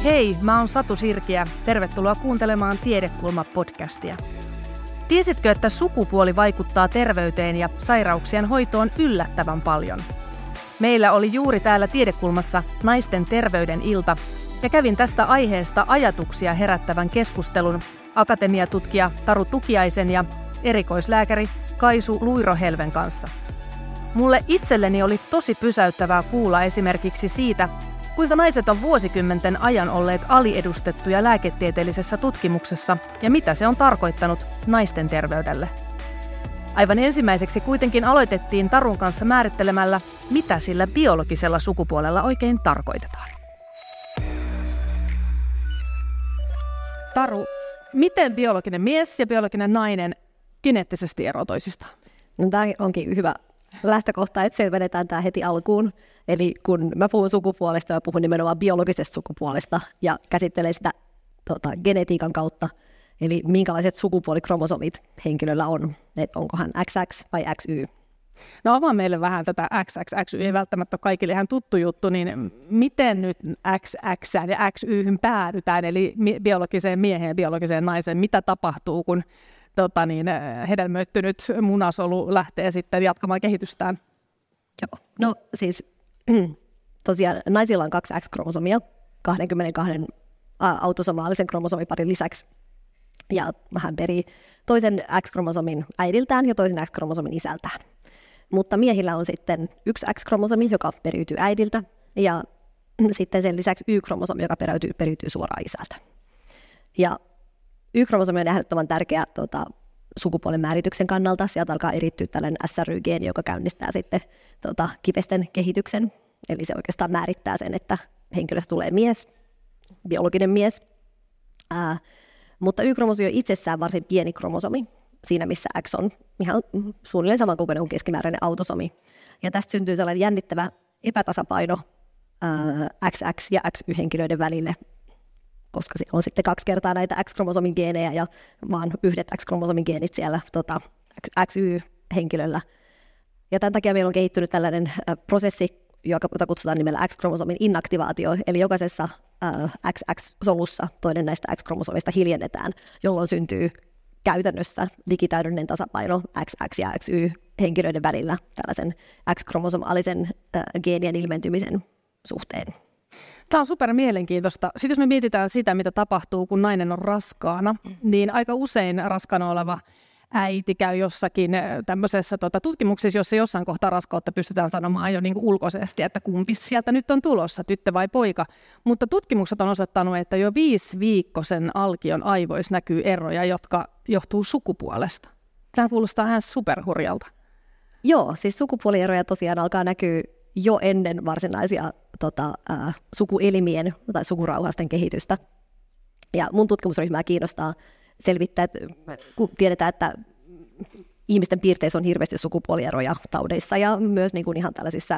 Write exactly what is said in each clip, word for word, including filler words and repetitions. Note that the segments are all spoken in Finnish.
Hei, mä oon Satu Sirkiä. Tervetuloa kuuntelemaan Tiedekulma-podcastia. Tiesitkö, että sukupuoli vaikuttaa terveyteen ja sairauksien hoitoon yllättävän paljon? Meillä oli juuri täällä Tiedekulmassa naisten terveyden ilta, ja kävin tästä aiheesta ajatuksia herättävän keskustelun akatemiatutkija Taru Tukiaisen ja erikoislääkäri Kaisu Luirohelven kanssa. Mulle itselleni oli tosi pysäyttävää kuulla esimerkiksi siitä, kuinka naiset on vuosikymmenten ajan olleet aliedustettuja lääketieteellisessä tutkimuksessa ja mitä se on tarkoittanut naisten terveydelle. Aivan ensimmäiseksi kuitenkin aloitettiin Tarun kanssa määrittelemällä, mitä sillä biologisella sukupuolella oikein tarkoitetaan. Taru, miten biologinen mies ja biologinen nainen geneettisesti eroavat toisistaan? No, tämä onkin hyvä lähtökohta, että selvennetään tämä heti alkuun. Eli kun mä puhun sukupuolesta, mä puhun nimenomaan biologisesta sukupuolesta ja käsittelen sitä tota, genetiikan kautta. Eli minkälaiset sukupuolikromosomit henkilöllä on, että onko hän X X vai X Y. No avaa meille vähän tätä X X X Y, ei välttämättä ole kaikille ihan tuttu juttu, niin miten nyt X X ja X Y:hyn päädytään, eli biologiseen mieheen ja biologiseen naiseen, mitä tapahtuu, kun tota niin, hedelmöittynyt munasolu lähtee sitten jatkamaan kehitystään? Joo, no siis tosiaan naisilla on kaksi X-kromosomia, kaksikymmentäkaksi autosomaalisen kromosomiparin lisäksi. Ja hän perii toisen X-kromosomin äidiltään ja toisen X-kromosomin isältään. Mutta miehillä on sitten yksi X-kromosomi, joka periytyy äidiltä, ja sitten sen lisäksi Y-kromosomi, joka periytyy, periytyy suoraan isältä. Ja Y-kromosomi on ehdottoman tärkeä tota, sukupuolen määrityksen kannalta. Sieltä alkaa erittyä tällainen S R Y-geeni, joka käynnistää sitten tota, kivesten kehityksen. Eli se oikeastaan määrittää sen, että henkilöstä tulee mies, biologinen mies. Ää, mutta Y-kromosomi on itsessään varsin pieni kromosomi, siinä missä X on ihan suunnilleen samankokoinen kuin keskimääräinen autosomi. Ja tästä syntyy sellainen jännittävä epätasapaino ää, X X ja X Y-henkilöiden välille, koska siellä on sitten kaksi kertaa näitä X-kromosomin geenejä ja vaan yhdet X-kromosomin geenit siellä tota, X Y-henkilöllä. Ja tämän takia meillä on kehittynyt tällainen ä, prosessi, jota kutsutaan nimellä X-kromosomin inaktivaatio, eli jokaisessa ä, X X-solussa toinen näistä X-kromosomista hiljennetään, jolloin syntyy käytännössä digitäydellinen tasapaino X X ja X Y-henkilöiden välillä tällaisen X-kromosomaalisen ä, geenien ilmentymisen suhteen. Tämä on super mielenkiintoista. Sitten jos me mietitään sitä, mitä tapahtuu, kun nainen on raskaana, niin aika usein raskaana oleva äiti käy jossakin tämmöisessä tota, tutkimuksessa, jossa jossain kohtaa raskautta pystytään sanomaan jo niin kuin ulkoisesti, että kumpi sieltä nyt on tulossa, tyttö vai poika. Mutta tutkimukset on osoittanut, että jo viisi viikkoisen alkion aivoissa näkyy eroja, jotka johtuu sukupuolesta. Tämä kuulostaa ihan superhurjalta. Joo, siis sukupuolieroja tosiaan alkaa näkyä jo ennen varsinaisia tota, äh, sukuelimien tai sukurauhasten kehitystä. Ja mun tutkimusryhmää kiinnostaa selvittää, että kun tiedetään, että ihmisten piirteissä on hirveästi sukupuolieroja taudeissa ja myös niin kuin ihan tällaisissa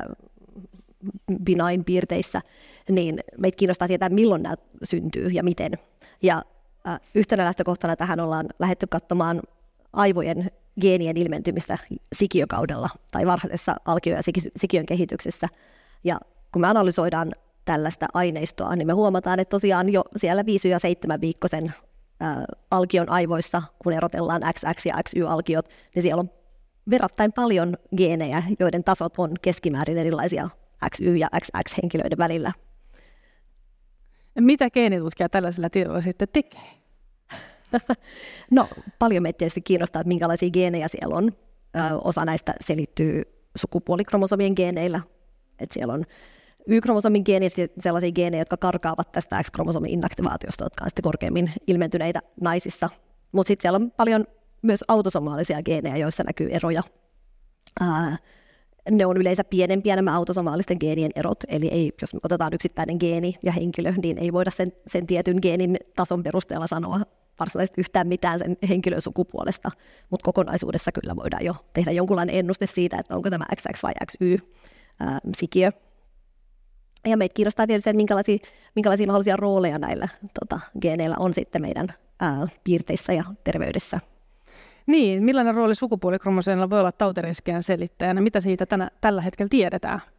benign piirteissä, niin meitä kiinnostaa tietää, milloin nämä syntyy ja miten. Ja äh, yhtenä lähtökohtana tähän ollaan lähdetty katsomaan aivojen geenien ilmentymistä sikiökaudella tai varhaisessa alkio- ja sikiön kehityksessä. Ja kun me analysoidaan tällaista aineistoa, niin me huomataan, että tosiaan jo siellä viisi seitsemän viikkoisen ää, alkion aivoissa, kun erotellaan X X ja X Y-alkiot, niin siellä on verrattain paljon geenejä, joiden tasot on keskimäärin erilaisia X Y- ja X X-henkilöiden välillä. Mitä geenitutkija tällaisilla tiedoilla sitten tekee? No, paljon meitä tietysti kiinnostaa, että minkälaisia geenejä siellä on. Ö, osa näistä selittyy sukupuolikromosomien geeneillä. Et siellä on Y-kromosomin geenit, sellaisia geenejä, jotka karkaavat tästä X-kromosomin inaktivaatiosta, jotka on sitten korkeammin ilmentyneitä naisissa. Mutta sitten siellä on paljon myös autosomaalisia geenejä, joissa näkyy eroja. Ää, ne on yleensä pienempiä nämä autosomaalisten geenien erot, eli ei, jos me otetaan yksittäinen geeni ja henkilö, niin ei voida sen, sen tietyn geenin tason perusteella sanoa varsinaisesti yhtään mitään sen henkilön sukupuolesta, mutta kokonaisuudessa kyllä voidaan jo tehdä jonkunlainen ennuste siitä, että onko tämä X X vai X Y-sikiö. Ja meitä kiinnostaa tietysti, että minkälaisia, minkälaisia mahdollisia rooleja näillä tota, geeneillä on sitten meidän ää, piirteissä ja terveydessä. Niin, millainen rooli sukupuolikromosomeilla voi olla tautiriskien selittäjänä? Mitä siitä tänä, tällä hetkellä tiedetään?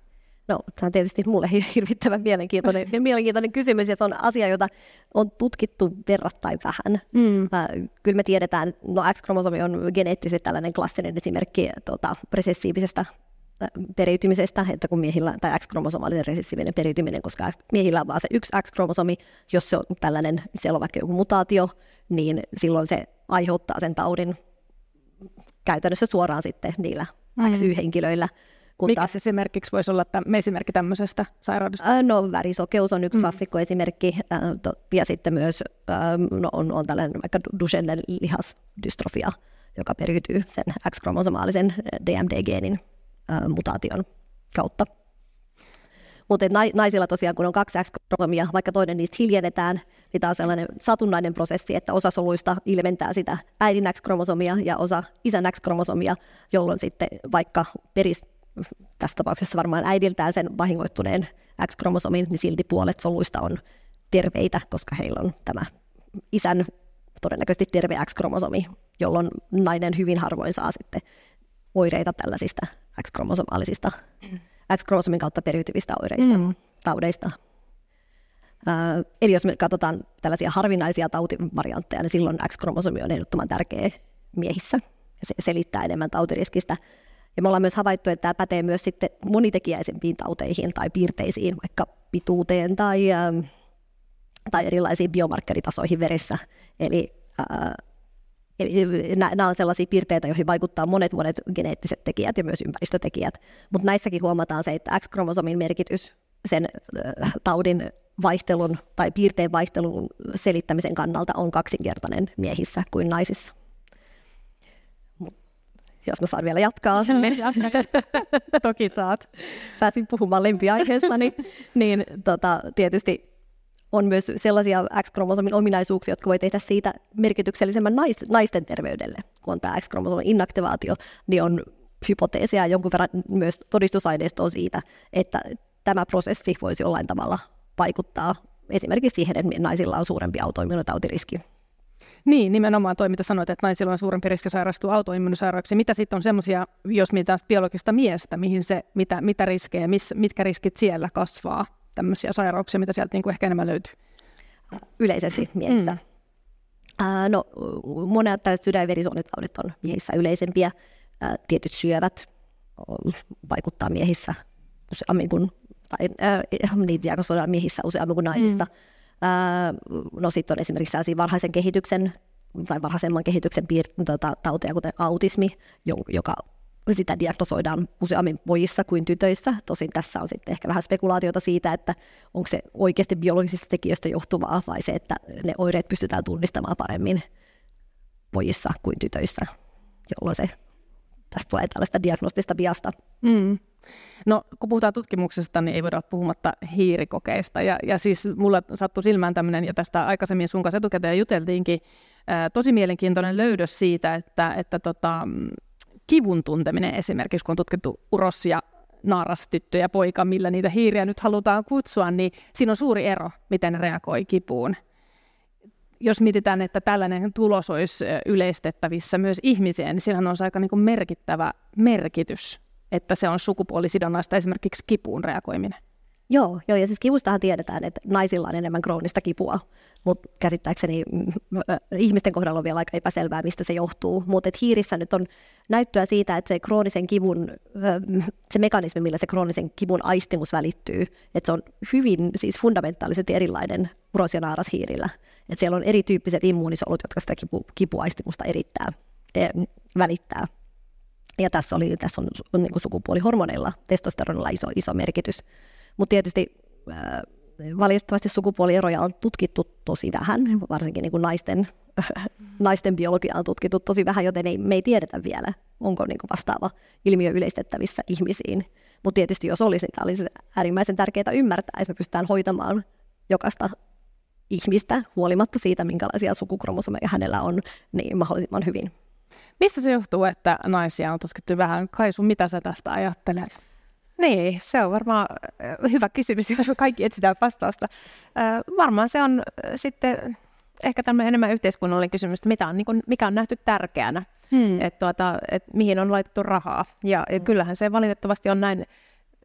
No, tämä on tietysti mulle hirvittävän mielenkiintoinen, mielenkiintoinen kysymys, ja se on asia, jota on tutkittu verrattain vähän. Mm. Äh, kyllä me tiedetään, no X-kromosomi on geneettisesti tällainen klassinen esimerkki tuota, resessiivisestä periytymisestä, että kun miehillä, tai X-kromosomaalinen resessiivinen periytyminen, koska miehillä on vaan se yksi X-kromosomi, jos se on tällainen, siellä on vaikka joku mutaatio, niin silloin se aiheuttaa sen taudin käytännössä suoraan sitten niillä mm. X Y-henkilöillä. Mikä taas, esimerkiksi voisi olla täm, esimerkki tämmöisestä sairaudesta? No värisokeus on yksi mm. klassikko esimerkki, ja sitten myös no, on, on tällainen vaikka Duchennen lihasdystrofia, joka periytyy sen X-kromosomaalisen D M D-geenin mutaation kautta. Mutta naisilla tosiaan, kun on kaksi X-kromosomia, vaikka toinen niistä hiljennetään, niin tämä on sellainen satunnainen prosessi, että osa soluista ilmentää sitä äidin X-kromosomia ja osa isän X-kromosomia, jolloin sitten vaikka peris, tässä tapauksessa varmaan äidiltään sen vahingoittuneen X-kromosomin, niin silti puolet soluista on terveitä, koska heillä on tämä isän todennäköisesti terve X-kromosomi, jolloin nainen hyvin harvoin saa sitten oireita tällaisista X-kromosomaalisista, X-kromosomin kautta periytyvistä oireista, mm. taudeista. Äh, eli jos me katsotaan tällaisia harvinaisia tautivariantteja, niin silloin X-kromosomi on ehdottoman tärkeä miehissä, ja se selittää enemmän tautiriskistä. Ja me ollaan myös havaittu, että tämä pätee myös sitten monitekijäisempiin tauteihin tai piirteisiin, vaikka pituuteen tai, äh, tai erilaisiin biomarkkeritasoihin veressä. Eli äh, Eli nämä on sellaisia piirteitä, joihin vaikuttaa monet monet geneettiset tekijät ja myös ympäristötekijät. Mutta näissäkin huomataan se, että X-kromosomin merkitys sen taudin vaihtelun tai piirteen vaihtelun selittämisen kannalta on kaksinkertainen miehissä kuin naisissa. Jos mä saan vielä jatkaa. Toki saat. Pääsin puhumaan lempiaiheestani, niin tota, tietysti on myös sellaisia X-kromosomin ominaisuuksia, jotka voi tehdä siitä merkityksellisemmän naisten terveydelle. Kun on tämä X-kromosomin inaktivaatio, niin on hypoteesia ja jonkun verran myös todistusaineistoa siitä, että tämä prosessi voisi jollain tavalla vaikuttaa esimerkiksi siihen, että naisilla on suurempi autoimmuunitautiriski. Niin, nimenomaan toi, mitä sanoit, että naisilla on suurempi riski sairastua autoimmuunisairauksiin. Mitä sitten on semmoisia, jos mietitään biologista miestä, mihin se, mitä, mitä riskejä, miss, mitkä riskit siellä kasvaa? Tämmöisiä sairauksia, mitä sieltä niin kuin ehkä enemmän löytyy? Yleisesti miehissä. Mm. Äh, no, monet tällaiset sydän- ja verisuonitaudit on miehissä yleisempiä. Äh, tietyt syövät vaikuttaa miehissä useammin kuin, tai äh, niitä diagnosoidaan miehissä useammin kuin naisista. Mm. Äh, no sitten on esimerkiksi sellaisia varhaisen kehityksen tai varhaisemman kehityksen piir- tuota, tauteja, kuten autismi, joka sitä diagnosoidaan useammin pojissa kuin tytöissä. Tosin tässä on sitten ehkä vähän spekulaatiota siitä, että onko se oikeasti biologisista tekijöistä johtuvaa vai se, että ne oireet pystytään tunnistamaan paremmin pojissa kuin tytöissä, jolloin se, tästä tulee tällaista diagnostista biasta. Mm. No, kun puhutaan tutkimuksesta, niin ei voida olla puhumatta hiirikokeista. Ja, ja siis mulla sattui silmään tämmöinen, ja tästä aikaisemmin sun kanssa etukäteen juteltiinkin, ää, tosi mielenkiintoinen löydös siitä, että, että tota, kivun tunteminen esimerkiksi, kun on tutkittu urossia, naarastyttö ja poika, millä niitä hiiriä nyt halutaan kutsua, niin siinä on suuri ero, miten ne reagoi kipuun. Jos mietitään, että tällainen tulos olisi yleistettävissä myös ihmiseen, niin sillähän on aika niin kuin merkittävä merkitys, että se on sukupuolisidonnaista esimerkiksi kipuun reagoiminen. Joo, joo, ja siis kivustahan tiedetään, että naisilla on enemmän kroonista kipua, mutta käsittääkseni äh, ihmisten kohdalla on vielä aika epäselvää, mistä se johtuu. Mutta hiirissä nyt on näyttöä siitä, että se kroonisen kivun, äh, se mekanismi, millä se kroonisen kivun aistimus välittyy, että se on hyvin siis fundamentaalisesti erilainen uros- ja naarashiirillä. Että siellä on erityyppiset immuunisolut, jotka sitä kipu, kipuaistimusta erittää, äh, välittää. Ja tässä, oli, tässä on, on niin kuin sukupuolihormoneilla, testosteronilla iso, iso merkitys. Mutta tietysti äh, valitettavasti sukupuolieroja on tutkittu tosi vähän, varsinkin niin kuin naisten, naisten biologiaa on tutkittu tosi vähän, joten ei, me ei tiedetä vielä, onko niin kuin vastaava ilmiö yleistettävissä ihmisiin. Mutta tietysti jos olisi, niin olisi äärimmäisen tärkeää ymmärtää, että me pystytään hoitamaan jokaista ihmistä huolimatta siitä, minkälaisia sukukromosomeja hänellä on, niin mahdollisimman hyvin. Mistä se johtuu, että naisia on tutkittu vähän? Kaisu, mitä sä tästä ajattelet? Niin, se on varmaan hyvä kysymys, jos kaikki etsitään vastausta. Varmaan se on sitten ehkä tämmöinen enemmän yhteiskunnallinen kysymys, että mitä on, niin kuin, mikä on nähty tärkeänä, hmm. että tuota, et mihin on laitettu rahaa. Ja, ja kyllähän se valitettavasti on näin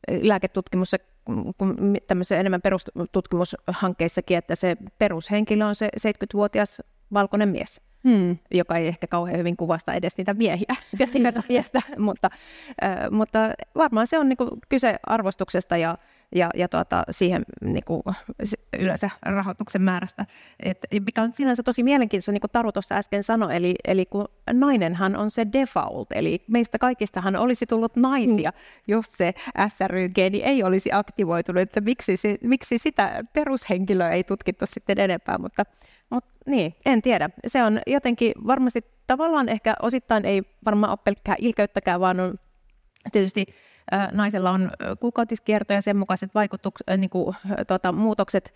lääketutkimus, kun tämmöisessä enemmän perustutkimushankkeissakin, että se perushenkilö on se seitsemänkymmentävuotias valkoinen mies, hmm. joka ei ehkä kauhean hyvin kuvasta edes niitä miehiä, miestä, mutta, äh, mutta varmaan se on niin kuin kyse arvostuksesta ja ja, ja tuota, siihen niin kuin, yleensä rahoituksen määrästä. Et, mikä on sinänsä tosi mielenkiintoista, niin kuin Taru tuossa äsken sanoi, eli, eli kun nainenhan on se default, eli meistä kaikistahan olisi tullut naisia, mm. jos se S R Y-geeni ei olisi aktivoitunut, että miksi, se, miksi sitä perushenkilöä ei tutkittu sitten enempää, mutta, mutta niin, en tiedä. Se on jotenkin varmasti tavallaan ehkä osittain ei varmaan ole pelkkää ilkeyttäkään, vaan on tietysti naisella on kuukautiskierto ja sen mukaiset vaikutukset, niin kuin, tuota, muutokset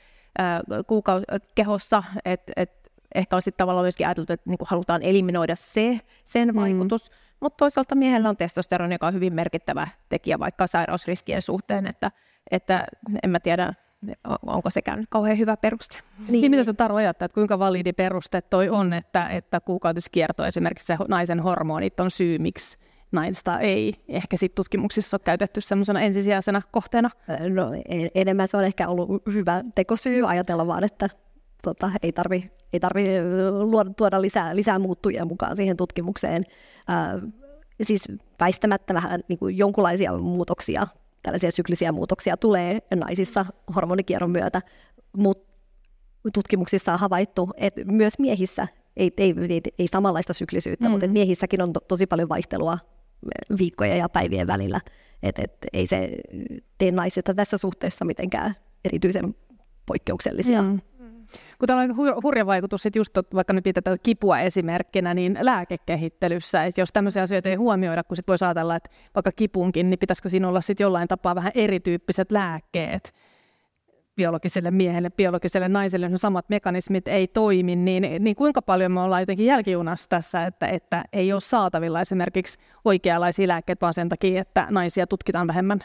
kuukau- kehossa, että et ehkä on sitten tavallaan myöskin ajateltu, että niin kuin halutaan eliminoida se, sen mm. vaikutus, mutta toisaalta miehellä on testosteroni, joka on hyvin merkittävä tekijä vaikka sairausriskien suhteen, että, että en mä tiedä, onko sekään nyt kauhean hyvä peruste. Niin, niin mitä sä Taru ajattelet, että kuinka validi peruste toi on, että, että kuukautiskierto esimerkiksi se naisen hormonit on syy, miksi naista ei ehkä sit tutkimuksissa ole käytetty semmoisena ensisijaisena kohteena? No enemmän se on ehkä ollut hyvä tekosyy ajatella vaan, että tota, ei tarvi, ei tarvi luoda, tuoda lisää, lisää muuttujia mukaan siihen tutkimukseen. Äh, siis väistämättä vähän niin kuin jonkunlaisia muutoksia, tällaisia syklisiä muutoksia tulee naisissa hormonikierron myötä, mutta tutkimuksissa on havaittu, että myös miehissä ei, ei, ei, ei samanlaista syklisyyttä, mm-hmm. mutta miehissäkin on to, tosi paljon vaihtelua viikkojen ja päivien välillä, että et, ei se tee naisista tässä suhteessa mitenkään erityisen poikkeuksellisia. Mm. Kun täällä on aika hurja vaikutus, sit just vaikka nyt pidetään kipua esimerkkinä, niin lääkekehittelyssä, että jos tämmöisiä asioita ei huomioida, kun sit voi ajatella, että vaikka kipunkin, niin pitäisikö siinä olla sit jollain tapaa vähän erityyppiset lääkkeet biologiselle miehelle, biologiselle naiselle, jos samat mekanismit ei toimi, niin, niin kuinka paljon me ollaan jotenkin jälkijunassa tässä, että, että ei ole saatavilla esimerkiksi oikeanlaisia lääkkeitä, vaan sen takia, että naisia tutkitaan vähemmän?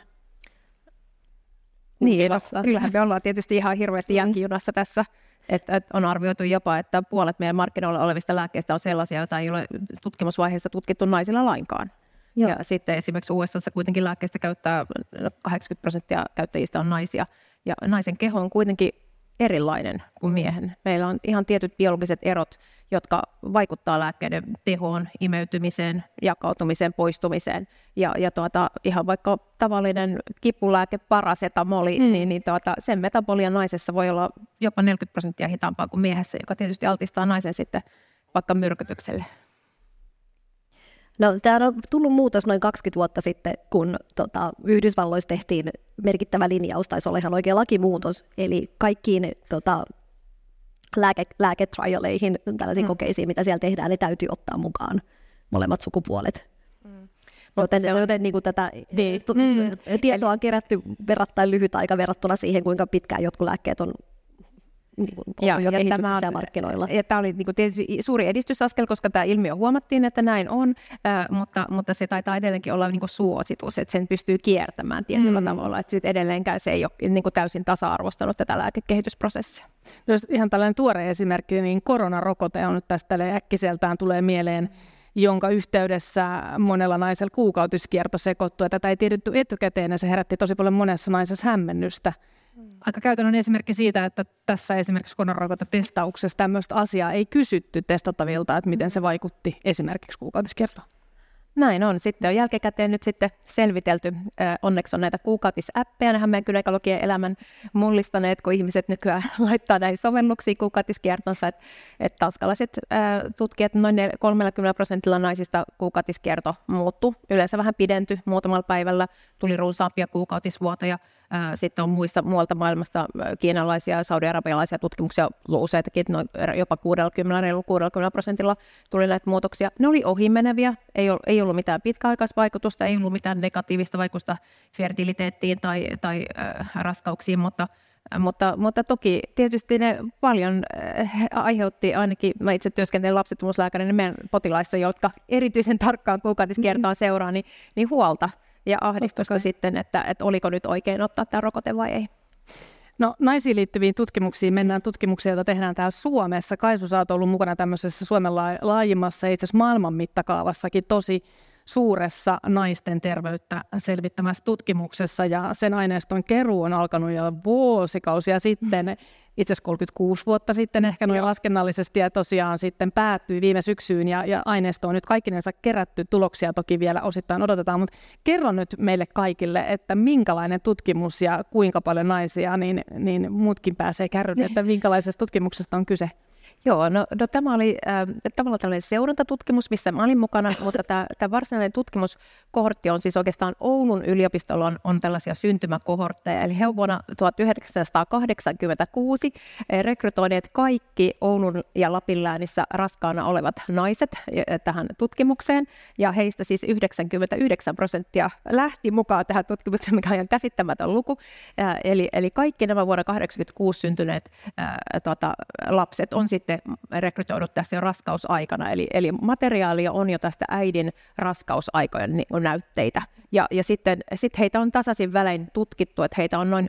Niin, kyllähän me ollaan tietysti ihan hirveästi jälkijunassa tässä. Että, että on arvioitu jopa, että puolet meidän markkinoilla olevista lääkkeistä on sellaisia, joita ei ole tutkimusvaiheessa tutkittu naisilla lainkaan. Joo. Ja sitten esimerkiksi U S A:ssa kuitenkin lääkkeistä käyttää kahdeksankymmentä prosenttia käyttäjistä on naisia. Ja naisen keho on kuitenkin erilainen kuin miehen. Meillä on ihan tietyt biologiset erot, jotka vaikuttaa lääkkeiden tehoon, imeytymiseen, jakautumiseen, poistumiseen. Ja, ja tuota, ihan vaikka tavallinen kipulääke parasetamoli, mm. niin, niin tuota, sen metabolia naisessa voi olla jopa neljäkymmentä prosenttia hitaampaa kuin miehessä, joka tietysti altistaa naisen sitten vaikka myrkytykselle. No, tämä on tullut muutos noin kaksikymmentä vuotta sitten, kun tota, Yhdysvalloissa tehtiin merkittävä linjaus, taisi olla ihan oikea lakimuutos, eli kaikkiin tota, lääke, lääketrialeihin, tällaisiin mm. kokeisiin, mitä siellä tehdään, ne täytyy ottaa mukaan molemmat sukupuolet. Mm. Joten, on... joten niin kuin tätä niin. tu- mm. tietoa on kerätty verrattain lyhyt aika verrattuna siihen, kuinka pitkään jotkut lääkkeet on niin kuin, ja, jo ja tämä on, markkinoilla. Ja tämä oli niin kuin tietysti suuri edistysaskel, koska tämä ilmiö huomattiin, että näin on, äh, mutta, mutta se taitaa edelleenkin olla niin kuin suositus, että sen pystyy kiertämään tietyllä mm. tavalla, että sitten edelleenkään se ei ole niin kuin täysin tasa-arvostanut tätä lääkekehitysprosessia. Jos ihan tällainen tuore esimerkki, niin koronarokote on nyt tästä äkkiseltään tulee mieleen, jonka yhteydessä monella naisella kuukautiskierto sekoittui, ja tätä ei tiedetty etukäteen, ja se herätti tosi paljon monessa naisessa hämmennystä. Aika käytännön esimerkki siitä, että tässä esimerkiksi koronarokotetestauksessa tämmöistä asiaa ei kysytty testattavilta, että miten se vaikutti esimerkiksi kuukautiskiertoon. Näin on. Sitten on jälkikäteen nyt sitten selvitelty. Onneksi on näitä kuukautisäppejä, nehän meidän gynekologien elämän mullistaneet, kun ihmiset nykyään laittaa näihin sovelluksiin kuukautiskiertonsa. Että et tanskalaiset ää, tutkijat noin kolmekymmentä prosentilla naisista kuukautiskierto muuttui. Yleensä vähän pidentyi muutamalla päivällä, tuli runsaampia kuukautisvuotoja. Sitten on muista muualta maailmasta kiinalaisia ja saudi-arabialaisia tutkimuksia useitakin, noin jopa kuusikymmentä, reilu kuusikymmentä prosentilla tuli näitä muutoksia. Ne oli ohimeneviä, ei ollut, ei ollut mitään pitkäaikaisvaikutusta, ei ollut mitään negatiivista vaikutusta fertiliteettiin tai, tai äh, raskauksiin, mutta, mutta, mutta toki tietysti ne paljon äh, aiheutti, ainakin mä itse työskentelen lapsettomuuslääkärinä meidän potilaissa, jotka erityisen tarkkaan kuukautiskiertoon seuraa, niin, niin huolta. Ja ahdistusta sitten, että, että oliko nyt oikein ottaa tämä rokote vai ei. No naisiin liittyviin tutkimuksiin mennään tutkimuksiin, joita tehdään täällä Suomessa. Kaisu, sä oot ollut mukana tämmöisessä Suomen laajimmassa, itse asiassa maailman mittakaavassakin tosi suuressa naisten terveyttä selvittämässä tutkimuksessa, ja sen aineiston keruu on alkanut jo vuosikausia sitten, itse asiassa kolmekymmentäkuusi vuotta sitten ehkä noin laskennallisesti, ja tosiaan sitten päättyi viime syksyyn, ja, ja aineisto on nyt kaikkinensa kerätty, tuloksia toki vielä osittain odotetaan, mutta kerro nyt meille kaikille, että minkälainen tutkimus ja kuinka paljon naisia, niin, niin muutkin pääsee kärrylle, että minkälaisesta tutkimuksesta on kyse. Joo, no, no tämä oli äh, tavallaan tällainen seurantatutkimus, missä mä olin mukana, mutta tämä, tämä varsinainen tutkimuskohortti on siis oikeastaan Oulun yliopistolla on, on tällaisia syntymäkohortteja, eli he on vuonna tuhatyhdeksänsataakahdeksankymmentäkuusi rekrytoineet kaikki Oulun ja Lapin läänissä raskaana olevat naiset tähän tutkimukseen, ja heistä siis yhdeksänkymmentäyhdeksän prosenttia lähti mukaan tähän tutkimukseen, mikä on ihan käsittämätön luku, äh, eli, eli kaikki nämä vuonna tuhatyhdeksänsataakahdeksankymmentäkuusi syntyneet äh, tota, lapset on sitten rekrytoidut tässä jo raskausaikana, eli, eli materiaalia on jo tästä äidin raskausaikojen näytteitä. Ja, ja sitten sit heitä on tasaisin välein tutkittu, että heitä on noin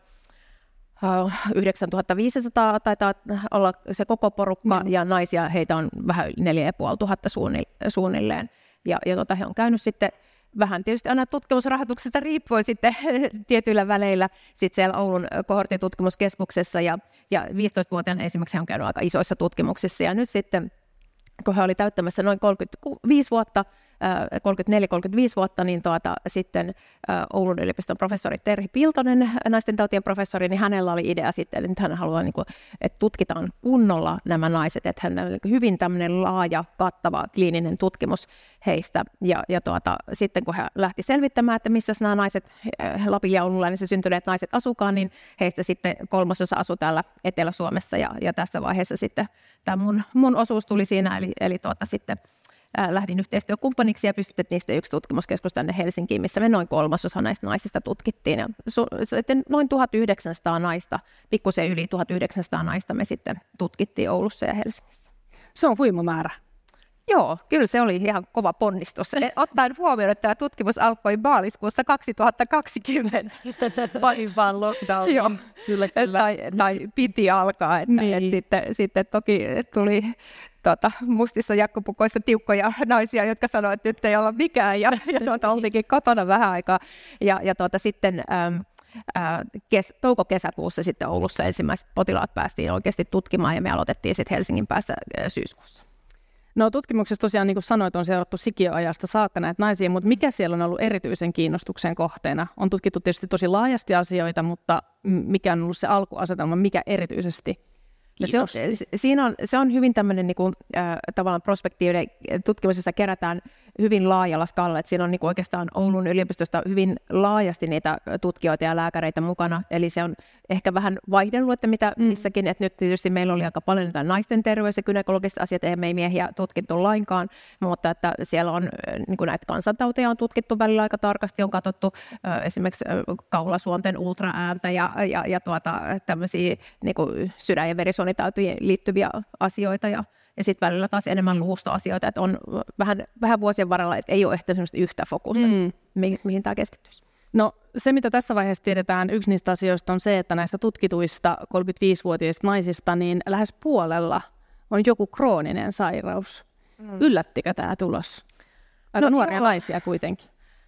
uh, yhdeksäntuhattaviisisataa taitaa olla se koko porukka, mm. ja naisia heitä on vähän neljä ja puoli tuhatta suunnilleen. Ja, ja tota, he on käynyt sitten vähän tietysti aina tutkimusrahoituksesta riippuen sitten tietyillä väleillä sitten siellä Oulun kohorttitutkimuskeskuksessa, ja, ja viisitoistavuotiaana esimerkiksi he on käynyt aika isoissa tutkimuksissa, ja nyt sitten kun he oli täyttämässä noin kolmekymmentäviisi vuotta, kolmekymmentäneljä kolmekymmentäviisi vuotta, niin tuota, sitten Oulun yliopiston professori Terhi Piltonen, naisten tautien professori, niin hänellä oli idea sitten, että hän haluaa, niin kuin, että tutkitaan kunnolla nämä naiset, että hän on hyvin tämmöinen laaja, kattava kliininen tutkimus heistä, ja, ja tuota, sitten kun hän lähti selvittämään, että missä nämä naiset, Lapin ja Oulun läänissä syntyneet naiset asukaan, niin heistä sitten kolmasosa asui täällä Etelä-Suomessa, ja, ja tässä vaiheessa sitten tämä mun, mun osuus tuli siinä, eli, eli tuota, sitten lähdin yhteistyökumppaniksi ja pystytettiin niistä yksi tutkimuskeskus tänne Helsinkiin, missä me noin kolmasosa näistä naisista tutkittiin. Ja sitten noin tuhatyhdeksänsataa naista, pikkusen yli tuhatyhdeksänsataa naista me sitten tutkittiin Oulussa ja Helsingissä. Se on huima määrä. Joo, kyllä se oli ihan kova ponnistus. Ottaen huomioon, että tämä tutkimus alkoi maaliskuussa kaksituhattakaksikymmentä. Vain vaan lockdown. Joo, kyllä, kyllä. Tai, tai piti alkaa. Että, niin. että sitten, sitten toki tuli Tota, mustissa jakkupukoissa tiukkoja naisia, jotka sanoivat, että nyt ei olla mikään, ja, ja tuota, oltiinkin kotona vähän aikaa. Ja, ja tuota, sitten äm, ä, kes, touko-kesäkuussa sitten Oulussa ensimmäiset potilaat päästiin oikeasti tutkimaan, ja me aloitettiin sitten Helsingin päässä ä, syyskuussa. No tutkimuksessa tosiaan, niin kuin sanoit, on seurattu sikiöajasta saakka näitä naisia, mutta mikä siellä on ollut erityisen kiinnostuksen kohteena? On tutkittu tietysti tosi laajasti asioita, mutta mikä on ollut se alkuasetelma, mikä erityisesti? Se on, siinä on, se on hyvin tämmöinen niin kuin, äh, tavallaan prospektiivinen tutkimus, jossa kerätään hyvin laajalla skaalalla. Että siinä on niin kuin oikeastaan Oulun yliopistosta hyvin laajasti niitä tutkijoita ja lääkäreitä mukana. Eli se on ehkä vähän vaihdellut, että mitä mm. missäkin. Että nyt tietysti meillä oli aika paljon näitä naisten terveys- ja gynekologiset asiat, eihän me ei miehiä tutkittu lainkaan. Mutta että siellä on niin kuin näitä kansantauteja on tutkittu välillä aika tarkasti. On katsottu äh, esimerkiksi kaulasuonten ultraääntä ja, ja, ja tuota, tämmöisiä niin kuin sydän- ja verisuonitauteihin liittyviä asioita. Ja Ja sitten välillä taas enemmän luustoasioita, että on vähän, vähän vuosien varrella, että ei ole ehkä sellaista yhtä fokusta, mm. mihin, mihin tämä keskittyisi. No se, mitä tässä vaiheessa tiedetään, yksi niistä asioista on se, että näistä tutkituista kolmekymmentäviisivuotiaista naisista, niin lähes puolella on joku krooninen sairaus. Mm. Yllättikö tämä tulos? Aika no, nuoria joo. naisia kuitenkin.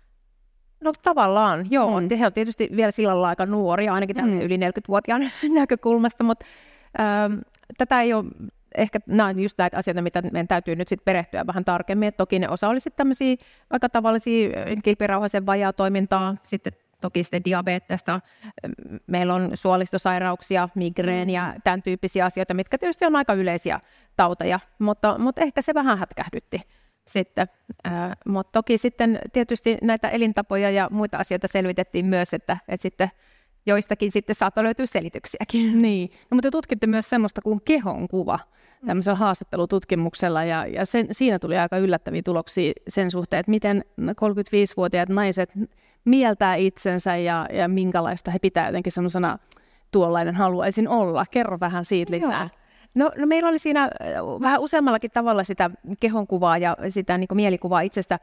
No tavallaan, joo. Mm. He on tietysti vielä sillä lailla aika nuoria, ainakin mm. yli neljäkymmentävuotiaan näkökulmasta, mutta ähm, tätä ei ole... Ehkä nämä on just näitä asioita, mitä meidän täytyy nyt sitten perehtyä vähän tarkemmin. Et toki ne osa oli sitten tämmöisiä aika tavallisia kilpirauhasen vajaa-toimintaa, sitten toki sitten diabetesta, meillä on suolistosairauksia, migreeniä, tämän tyyppisiä asioita, mitkä tietysti on aika yleisiä tauteja, mutta, mutta ehkä se vähän hätkähdytti sitten. Ää, mutta toki sitten tietysti näitä elintapoja ja muita asioita selvitettiin myös, että, että sitten joistakin sitten saattoi löytyä selityksiäkin. Niin, no, mutta tutkitte myös semmoista kuin kehonkuva tämmöisellä haastattelututkimuksella, ja, ja sen, siinä tuli aika yllättäviä tuloksia sen suhteen, että miten kolmekymmentäviisivuotiaat naiset mieltää itsensä ja, ja minkälaista he pitää jotenkin semmoisena tuollainen haluaisin olla. Kerro vähän siitä lisää. No, no meillä oli siinä vähän useammallakin tavalla sitä kehonkuvaa ja sitä niin kuin mielikuvaa itsestä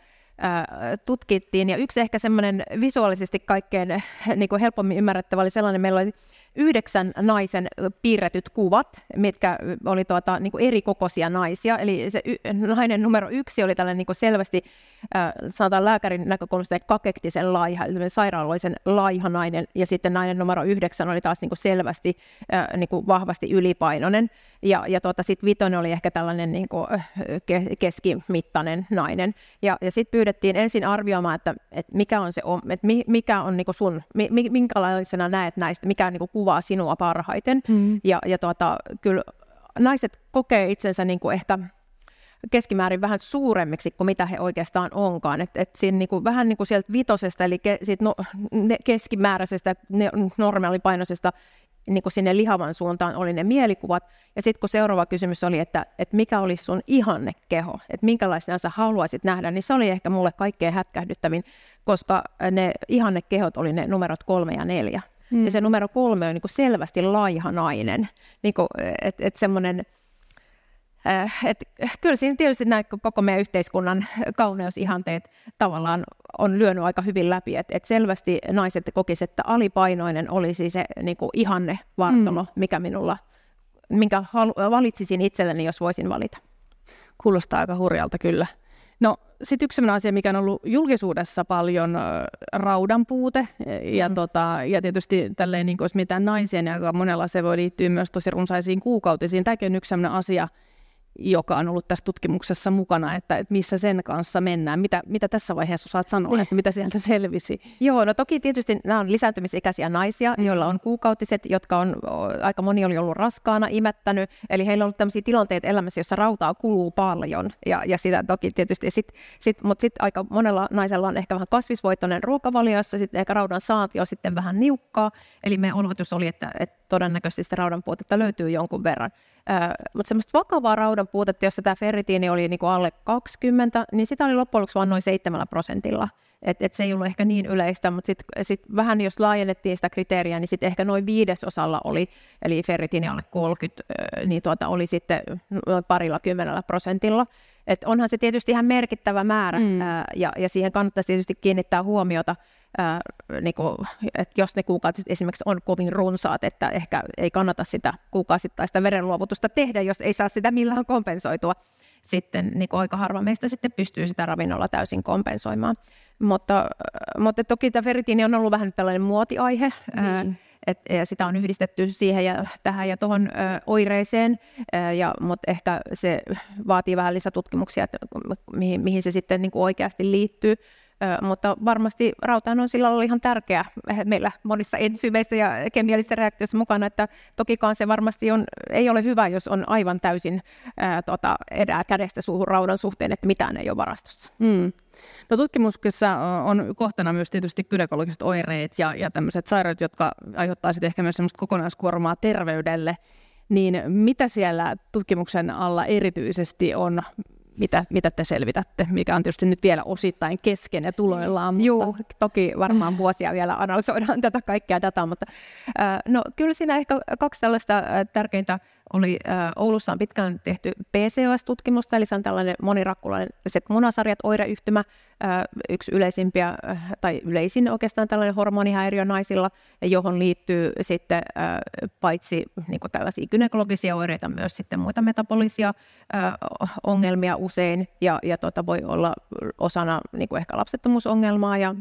tutkittiin, ja yksi ehkä semmoinen visuaalisesti kaikkein niin kuin helpommin ymmärrettävä oli sellainen, meillä oli yhdeksän naisen piirretyt kuvat, mitkä oli tuota, niin kuin eri kokoisia naisia. Eli se y- nainen numero yksi oli tällainen niin kuin selvästi, äh, sanotaan lääkärin näkökulmasta, kakektisen laiha, eli sairaaloisen laiha nainen. Ja sitten nainen numero yhdeksän oli taas niin kuin selvästi äh, niin kuin vahvasti ylipainoinen. Ja, ja tuota, sitten vitonen oli ehkä tällainen niin kuin ke- keskimittainen nainen. Ja, ja sitten pyydettiin ensin arvioimaan, että, että mikä on se, että mikä on niin kuin sun, minkälaisena näet näistä, mikä niin kuin kuvaa sinua parhaiten. Mm. Ja, ja tuota, kyllä naiset kokee itsensä niin kuin ehkä keskimäärin vähän suuremmiksi kuin mitä he oikeastaan onkaan. Et, et siinä niinku, vähän niin kuin sieltä vitosesta, eli ke, siitä no, ne keskimääräisestä, ne, normaalipainoisesta niin kuin sinne lihavan suuntaan oli ne mielikuvat. Ja sitten kun seuraava kysymys oli, että, että mikä olisi sun ihannekeho, että minkälaisena sä haluaisit nähdä, niin se oli ehkä mulle kaikkein hätkähdyttävin, koska ne ihannekehot oli ne numerot kolme ja neljä. Mm. Ja se numero kolme on niin kuin selvästi laiha nainen. Niin että et semmoinen, äh, et, kyllä siinä tietysti nämä koko meidän yhteiskunnan kauneusihanteet tavallaan on lyönyt aika hyvin läpi. Että et selvästi naiset kokisivat, että alipainoinen olisi se niin kuin ihanne vartalo, mm. mikä minulla, minkä halu, valitsisin itselleni, jos voisin valita. Kuulostaa aika hurjalta kyllä. No sitten yksi sellainen asia, mikä on ollut julkisuudessa paljon, raudan puute ja, mm. tota, ja tietysti tälleen, niin kuin jos mitään naisia, niin aika monella se voi liittyä myös tosi runsaisiin kuukautisiin. Tämäkin on yksi sellainen asia, joka on ollut tässä tutkimuksessa mukana, että, että missä sen kanssa mennään. Mitä, mitä tässä vaiheessa saat sanoa, että mitä sieltä selvisi? Joo, no toki tietysti nämä on lisääntymisikäisiä naisia, mm. joilla on kuukautiset, jotka on, aika moni oli ollut raskaana, imettänyt, eli heillä on ollut tämmöisiä tilanteita elämässä, jossa rautaa kuluu paljon, ja, ja sitä toki tietysti, sit, sit, mutta sitten aika monella naisella on ehkä vähän kasvisvoittoinen ruokavalio, jossa sitten ehkä raudan saanti on sitten vähän niukkaa, eli meidän oletus oli, että, että todennäköisesti sitä raudan puutetta löytyy jonkun verran. Uh, mutta semmoista vakavaa raudan puutetta, jossa tämä ferritiini oli niinku alle kaksikymmentä, niin sitä oli loppujen lopuksi vain noin seitsemällä prosentilla. Et, et se ei ollut ehkä niin yleistä, mutta sitten sit vähän jos laajennettiin sitä kriteeriä, niin sitten ehkä noin viidesosalla oli, eli ferritiini alle kolmekymmentä, niin tuota oli sitten parilla kymmenellä prosentilla. Et onhan se tietysti ihan merkittävä määrä, mm. uh, ja, ja siihen kannattaisi tietysti kiinnittää huomiota. Ää, niin kuin, että jos ne kuukaudet esimerkiksi on kovin runsaat, että ehkä ei kannata sitä kuukausittaista verenluovutusta tehdä, jos ei saa sitä millään kompensoitua. Sitten niin kuin aika harva meistä sitten pystyy sitä ravinnolla täysin kompensoimaan. Mutta, mutta toki tämä ferritiini on ollut vähän tällainen muotiaihe, mm. ää, et, ja sitä on yhdistetty siihen ja tähän ja tuohon ä, oireeseen, ä, ja, mutta ehkä se vaatii vähän lisätutkimuksia, että mihin, mihin se sitten niin kuin oikeasti liittyy. Ö, mutta varmasti rautaan on sillä ollut ihan tärkeä meillä monissa ensyymeissä ja kemiallisissa reaktioissa mukana, että tokikaan se varmasti on, ei ole hyvä, jos on aivan täysin ää, tota, edää kädestä suuhun raudan suhteen, että mitään ei ole varastossa. Mm. No tutkimuksessa on kohtana myös tietysti gynekologiset oireet ja, ja tämmöiset sairaudet, jotka aiheuttavat sitten ehkä myös semmoista kokonaiskuormaa terveydelle, niin mitä siellä tutkimuksen alla erityisesti on? Mitä, mitä te selvitätte, mikä on tietysti nyt vielä osittain kesken ja tuloillaan. Mutta... Joo, toki varmaan vuosia vielä analysoidaan tätä kaikkea dataa, mutta äh, no, kyllä siinä ehkä kaksi tällaista äh, tärkeintä oli. Äh, Oulussa on pitkään tehty P C O S-tutkimusta, eli se on tällainen monirakkulainen munasarjat oireyhtymä, äh, yksi yleisimpiä, äh, tai yleisin oikeastaan tällainen hormonihäiriö naisilla, johon liittyy sitten äh, paitsi niin kuin tällaisia gynekologisia oireita, myös sitten muita metabolisia äh, ongelmia usein, ja, ja tuota, voi olla osana niin kuin ehkä lapsettomuusongelmaa, ja,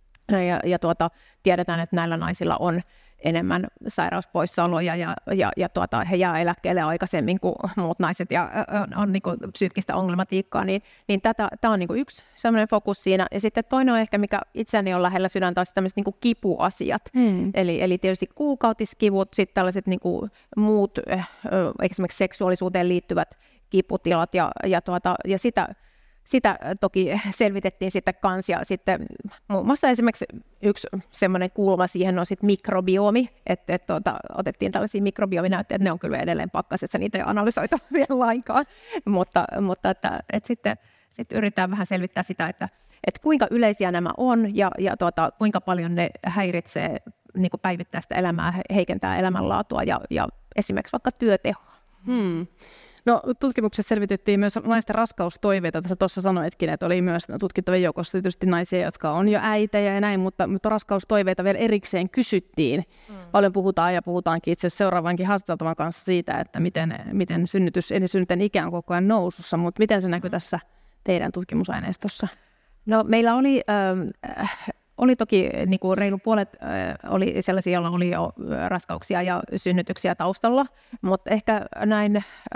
ja, ja tuota, tiedetään, että näillä naisilla on enemmän sairauspoissaoloja ja, ja, ja tuota, he jää eläkkeelle aikaisemmin kuin muut naiset ja on, on niin kuin psyykkistä ongelmatiikkaa, niin, niin tätä, tämä on niin kuin yksi sellainen fokus siinä. Ja sitten toinen on ehkä, mikä itseäni on lähellä sydäntä, on tämmöiset niin kuin kipuasiat. Mm. Eli, eli tietysti kuukautiskivut, sitten tällaiset niin kuin muut esimerkiksi seksuaalisuuteen liittyvät kiputilat ja, ja, tuota, ja sitä Sitä toki selvitettiin sitten kans, ja sitten muun muassa esimerkiksi yksi semmoinen kulma siihen on sitten mikrobiomi, että et, tuota, otettiin tällaisia mikrobiominäytteitä, ne on kyllä edelleen pakkasessa, niitä ei ole analysoitu vielä lainkaan, mutta, mutta että, et sitten sit yritetään vähän selvittää sitä, että et kuinka yleisiä nämä on ja, ja tuota, kuinka paljon ne häiritsee niin kuin päivittäistä elämää, heikentää elämänlaatua ja, ja esimerkiksi vaikka työtehoa. Hmm. No, tutkimuksessa selvitettiin myös naisten raskaustoiveita. Tässä tuossa sanoitkin, että oli myös tutkittavien joukossa tietysti naisia, jotka on jo äitejä ja näin, mutta, mutta raskaustoiveita vielä erikseen kysyttiin. Mm. Paljon puhutaan ja puhutaankin itse asiassa seuraavankin haastateltavan kanssa siitä, että miten, miten synnytys, enisynnyten ikä on koko ajan nousussa, mutta miten se näkyy mm. tässä teidän tutkimusaineistossa? No, meillä oli... Ähm, Oli toki niin kuin reilu puolet äh, oli sellaisia, joilla oli jo raskauksia ja synnytyksiä taustalla, mutta ehkä näin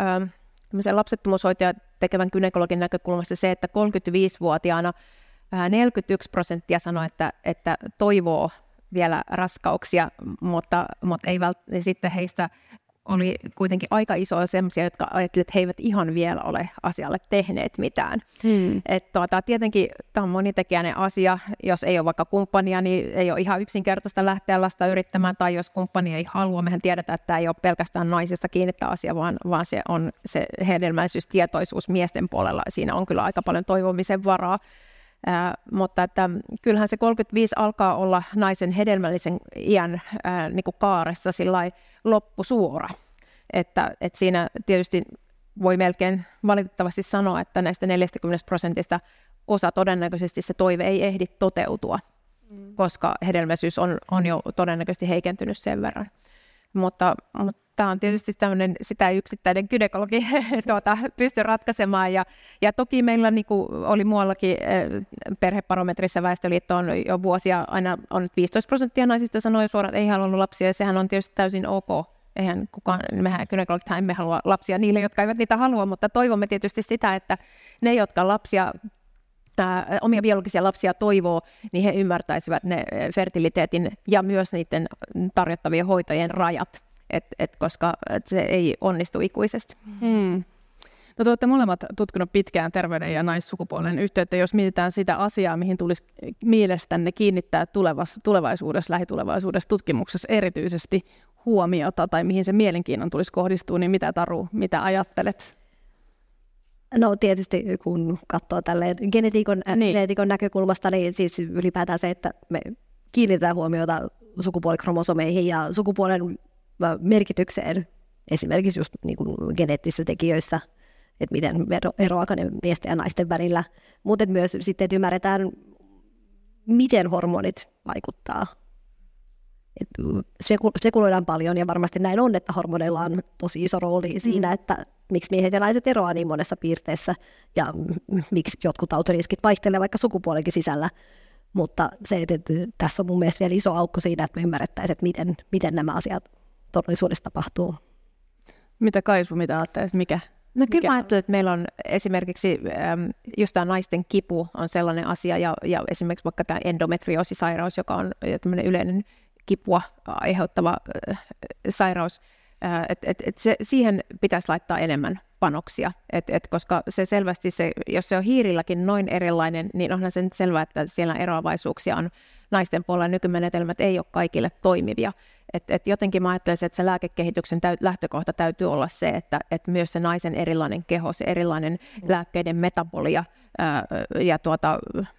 äh, lapsettomuushoitoja tekevän gynekologin näkökulmasta se, että kolmekymmentäviisivuotiaana äh, neljäkymmentäyksi prosenttia sanoi, että, että toivoo vielä raskauksia, mutta, mutta ei vält- sitten heistä oli kuitenkin aika isoja sellaisia, jotka ajattelivat, että he eivät ihan vielä ole asialle tehneet mitään. Hmm. Et tuota, tietenkin tämä on monitekijäinen asia. Jos ei ole vaikka kumppania, niin ei ole ihan yksinkertaista lähteä lasta yrittämään, tai jos kumppani ei halua, mehän tiedetään, että tämä ei ole pelkästään naisista kiinni tämä asia, vaan, vaan se on se hedelmällisyystietoisuus miesten puolella. Siinä on kyllä aika paljon toivomisen varaa. Äh, mutta että kyllähän se kolmekymmentäviisi alkaa olla naisen hedelmällisen iän äh, niin kuin kaaressa sillai loppusuora. Että, että siinä tietysti voi melkein valitettavasti sanoa, että näistä neljäkymmentä prosentista osa todennäköisesti se toive ei ehdi toteutua, mm. koska hedelmällisyys on, on jo todennäköisesti heikentynyt sen verran. Mutta, mutta tämä on tietysti tämmöinen, sitä yksittäinen gynekologi tuota, pysty ratkaisemaan. Ja, ja toki meillä niin kuin oli muuallakin perhebarometrissa Väestöliitto on jo vuosia aina on viisitoista prosenttia naisista sanoi suoraan, että ei halua lapsia, ja sehän on tietysti täysin ok. Eihän kukaan, mehän gynekologithan emme halua lapsia niille, jotka eivät niitä halua, mutta toivomme tietysti sitä, että ne, jotka lapsia Ää, omia biologisia lapsia toivoo, niin he ymmärtäisivät ne fertiliteetin ja myös niiden tarjottavien hoitojen rajat, et, et koska et se ei onnistu ikuisesti. Mm. No te olette molemmat tutkinut pitkään terveyden ja naissukupuolen yhteyttä. Jos mietitään sitä asiaa, mihin tulisi mielestänne kiinnittää tulevaisuudessa, lähitulevaisuudessa tutkimuksessa erityisesti huomiota tai mihin se mielenkiinnon tulisi kohdistua, niin mitä Taru, mitä ajattelet? No tietysti kun katsoo tälleen genetiikon, niin. genetiikon näkökulmasta, niin siis ylipäätään se, että me kiinnitetään huomiota sukupuolikromosomeihin ja sukupuolen merkitykseen esimerkiksi just niin kuin geneettisissä tekijöissä, että miten eroakaan ne miesten ja naisten välillä, mutta myös sitten, että ymmärretään, miten hormonit vaikuttaa. Et spekuloidaan paljon ja varmasti näin on, että hormoneilla on tosi iso rooli siinä, mm. että miksi miehet ja naiset eroaa niin monessa piirteessä ja miksi jotkut autoriskit vaihtelevat vaikka sukupuolenkin sisällä. Mutta se, että tässä on mun mielestä vielä iso aukko siinä, että me ymmärrettäisiin, että miten, miten nämä asiat todellisuudessa tapahtuu. Mitä Kaisu, mitä ajattelet, mikä? No kyllä mä ajattelen, että meillä on esimerkiksi ähm, just tämä naisten kipu on sellainen asia ja, ja esimerkiksi vaikka tämä endometrioosisairaus, joka on tämmöinen yleinen kipua aiheuttava äh, sairaus, äh, että et, et se, siihen pitäisi laittaa enemmän panoksia, et, et, koska se selvästi, se, jos se on hiirilläkin noin erilainen, niin onhan se nyt selvää, että siellä eroavaisuuksia on naisten puolella. Nykymenetelmät ei ole kaikille toimivia. Et, et jotenkin mä ajattelisin, että se lääkekehityksen täyt, lähtökohta täytyy olla se, että et myös se naisen erilainen keho, se erilainen lääkkeiden metabolia ää, ja tuota,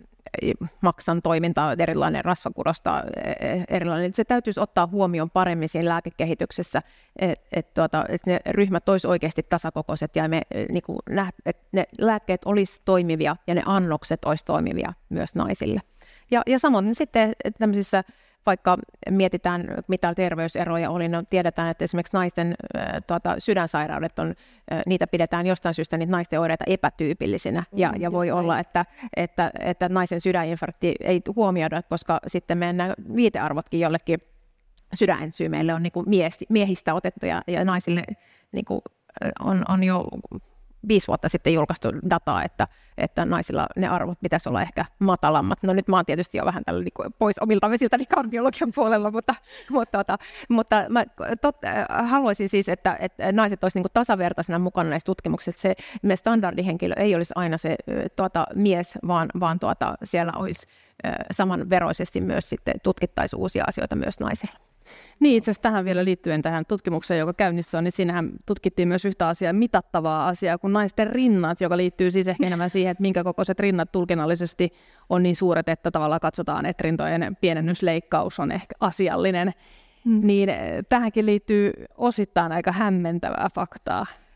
maksan toiminta, erilainen rasvakudosta, erilainen. Se täytyisi ottaa huomioon paremmin siinä lääkekehityksessä, että et, tuota, et ne ryhmät olisi oikeasti tasakokoiset ja me, niinku, että ne lääkkeet olisi toimivia ja ne annokset olisi toimivia myös naisille. Ja, ja samoin sitten tämmöisissä, vaikka mietitään, mitä terveyseroja oli, no tiedetään, että esimerkiksi naisten äh, tuota, sydänsairaudet, on, äh, niitä pidetään jostain syystä niitä naisten oireita epätyypillisinä. Ja, mm, ja voi näin. olla, että, että, että naisen sydäninfarkti ei huomioida, koska sitten meidän viitearvotkin jollekin sydänensyymeille on niin kuin miehistä otettu ja, ja naisille niin kuin, on, on jo viisi vuotta sitten julkaistu dataa, että, että naisilla ne arvot pitäisi olla ehkä matalammat. No nyt mä oon tietysti jo vähän tällä niin pois omilta vesiltäni kardiologian puolella, mutta, mutta, mutta, mutta mä tot, haluaisin siis, että, että naiset olisivat niin tasavertaisena mukana näissä tutkimuksissa. Se meidän standardihenkilö ei olisi aina se tuota, mies, vaan, vaan tuota, siellä olisi samanveroisesti myös sitten tutkittaisiin uusia asioita myös naisilla. Niin, itse asiassa tähän vielä liittyen tähän tutkimukseen, joka käynnissä on, niin siinähän tutkittiin myös yhtä asiaa, mitattavaa asiaa kuin naisten rinnat, joka liittyy siis ehkä enemmän siihen, että minkä kokoiset rinnat tulkinnallisesti on niin suuret, että tavallaan katsotaan, että rintojen pienennysleikkaus on ehkä asiallinen. Mm. Niin tähänkin liittyy osittain aika hämmentävää faktaa.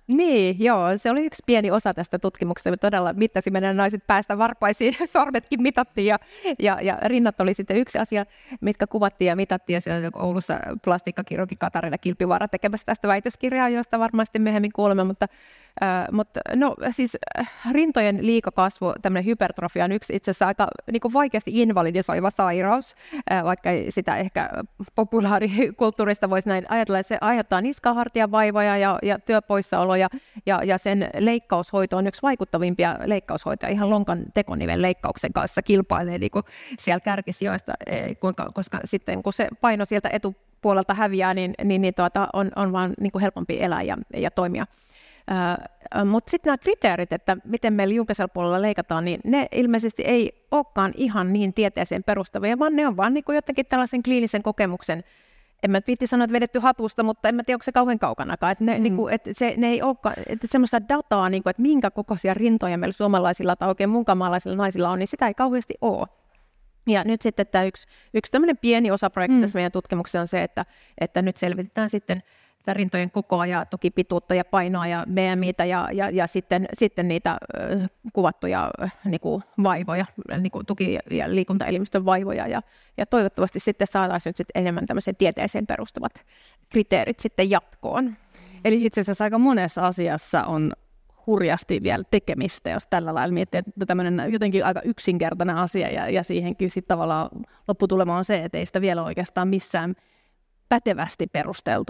Niin, joo, se oli yksi pieni osa tästä tutkimuksesta. Me todella mittasimme nämä naiset päästä varpaisiin, sormetkin mitattiin ja, ja, ja rinnat oli sitten yksi asia, mitkä kuvattiin ja mitattiin. Ja siellä Oulussa plastiikkakirurgi Katarina Kilpivaara tekemässä tästä väitöskirjaa, josta varmasti myöhemmin kuulemme, mutta Äh, mutta no siis äh, rintojen liikakasvu, tämmöinen hypertrofia on yksi itse asiassa aika niin kuin vaikeasti invalidisoiva sairaus, äh, vaikka ei sitä ehkä populaarikulttuurista voisi näin ajatella. Se aiheuttaa niskahartiavaivoja ja, ja työpoissaoloja ja, ja sen leikkaushoito on yksi vaikuttavimpia leikkaushoitoja. Ihan lonkan tekoniven leikkauksen kanssa kilpailee niin kuin siellä kärkisijoista, kuinka, koska sitten kun se paino sieltä etupuolelta häviää, niin, niin, niin tuota, on, on vaan niin kuin helpompi elää ja, ja toimia. Uh, mutta sitten nämä kriteerit, että miten meillä julkisella puolella leikataan, niin ne ilmeisesti ei olekaan ihan niin tieteeseen perustavia, vaan ne on vaan niin kuin jotenkin tällaisen kliinisen kokemuksen, en mä viitti sanoa, että vedetty hatusta, mutta en mä tiedä, onko se kauhean kaukanakaan. Että ne, mm. niin kuin, että se, ne ei olekaan, että semmoista dataa, niin kuin, että minkä kokoisia rintoja meillä suomalaisilla tai oikein munkamaalaisilla naisilla on, niin sitä ei kauheasti ole. Ja nyt sitten tämä yksi, yksi tämmöinen pieni osa projektissa mm. meidän tutkimuksessa on se, että, että nyt selvitetään sitten rintojen kokoa ja toki pituutta ja painoa ja B M I:tä ja, ja, ja sitten, sitten niitä äh, kuvattuja äh, niin kuin vaivoja, niin kuin tuki- ja liikuntaelimistön vaivoja ja, ja toivottavasti sitten saataisiin nyt sitten enemmän tämmöiseen tieteeseen perustuvat kriteerit sitten jatkoon. Eli itse asiassa aika monessa asiassa on hurjasti vielä tekemistä, jos tällä lailla miettii, että tämmöinen jotenkin aika yksinkertainen asia ja, ja siihenkin sitten tavallaan lopputulema on se, että ei sitä vielä oikeastaan missään pätevästi perusteltu.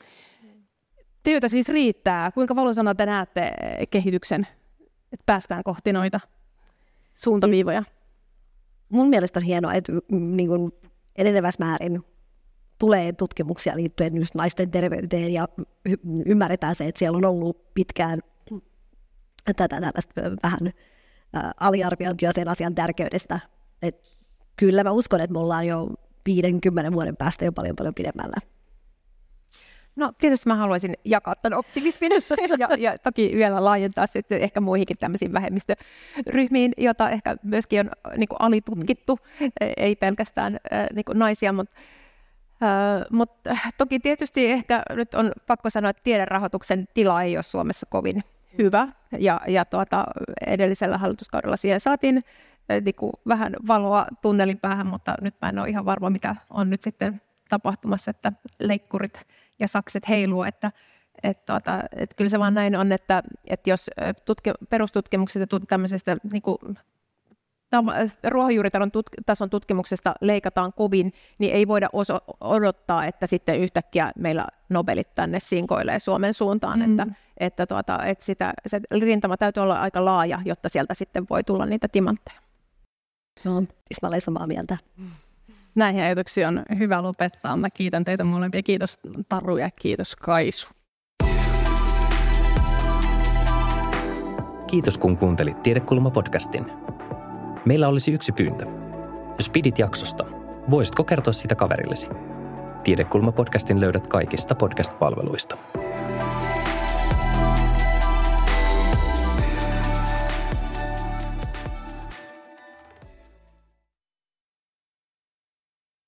Työtä siis riittää. Kuinka valoisana te näette kehityksen, että päästään kohti noita suuntaviivoja? Mun mielestä on hienoa, että niin kuin enenevässä määrin tulee tutkimuksia liittyen just naisten terveyteen ja y- ymmärretään se, että siellä on ollut pitkään tätä tällaista vähän ä, aliarviointia sen asian tärkeydestä. Et kyllä mä uskon, että me ollaan jo viidenkymmenen vuoden päästä jo paljon paljon pidemmällä. No tietysti mä haluaisin jakaa tämän optimismin ja, ja toki vielä laajentaa sitten ehkä muihinkin tämmöisiin vähemmistöryhmiin, joita ehkä myöskin on niin kuin alitutkittu, ei pelkästään niin kuin naisia, mutta Uh, mutta toki tietysti ehkä nyt on pakko sanoa, että tiederahoituksen tila ei ole Suomessa kovin hyvä, ja, ja tuota, edellisellä hallituskaudella siihen saatiin niin kuin vähän valoa tunnelin päähän, mutta nyt mä en ole ihan varma, mitä on nyt sitten tapahtumassa, että leikkurit ja sakset heiluu, että et tuota, et kyllä se vaan näin on, että et jos tutki, perustutkimuksesta ja tämmöisestä niin kuin ruohonjuuritason tason tutkimuksesta leikataan kovin, niin ei voida oso- odottaa, että sitten yhtäkkiä meillä Nobelit tänne sinkoilee Suomen suuntaan, mm. että, että, tuota, että sitä, se rintama täytyy olla aika laaja, jotta sieltä sitten voi tulla niitä timantteja. No, tismalleen samaa mieltä. Näihin ajatuksiin on hyvä lopettaa. Mä kiitän teitä molempia. Kiitos Taru ja kiitos Kaisu. Kiitos kun kuuntelit Tiedekulma-podcastin. Meillä olisi yksi pyyntö. Jos pidit jaksosta, voisitko kertoa sitä kaverillesi? Tiedekulma-podcastin löydät kaikista podcast-palveluista.